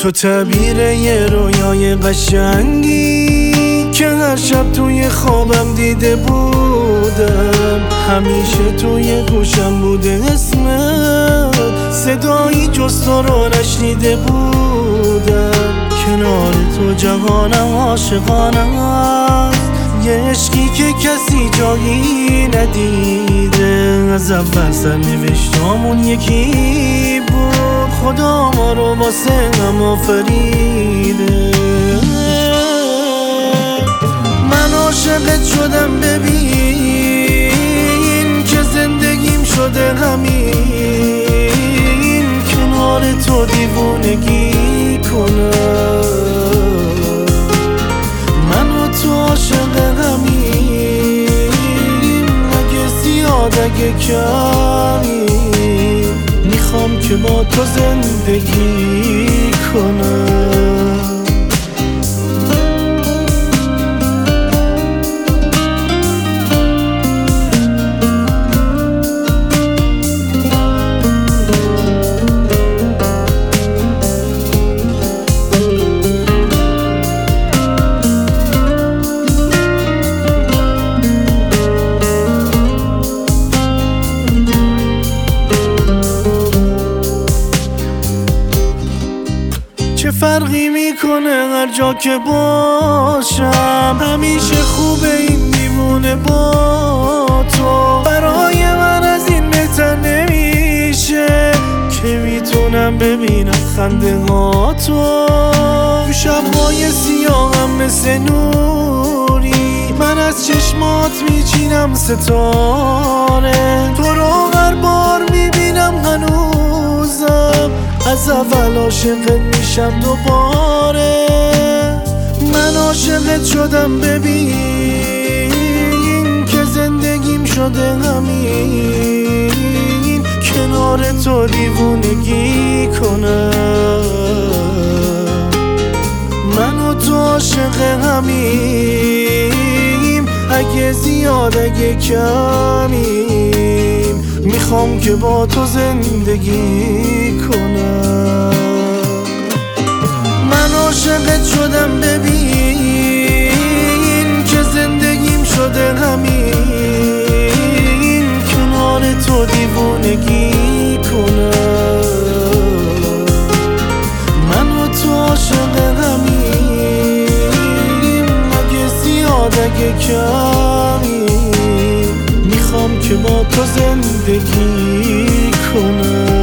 تو تعبیر یه رویای قشنگی که هر شب توی خوابم دیده بودم، همیشه توی گوشم بوده اسمت، صدایی جز تو رو نشنیده بودم. کنار تو جهانم عاشقانم است، یه عشقی که کسی جایی ندیده. از اول سرنوشتامون یکی بود، خدا ما رو واسه هم آفریده. من عاشقت شدم ببین که زندگیم شده همین، کنار تو دیوونگی کنم. من و تو عاشق همین، اگه زیاد اگه کمی، میخوام که با تو زندگی کنم. چه فرقی میکنه هر جا که باشم، همیشه خوبه این دیوونه با تو. برای من از این بهتر نمیشه که میتونم ببینم خنده ها تو. تو شبهای سیاهم مثل نوری، من از چشمات میچینم ستاره. تو رو هر بار میبینم هنوزم از اول عاشقت میشم دوباره. من عاشقت شدم ببین که زندگیم شده همین، کنار تو دیوونگی کنم. من و تو عاشق همین، اگه زیاد اگه کمیم، میخوام که با تو زندگی کنم. من عاشقت شدم ببین که زندگیم شده همین، کنار تو دیوونگی کنم. من و تو عاشق همین، اگه زیاد اگه کمی، میخوام که با تو زندگی کنم.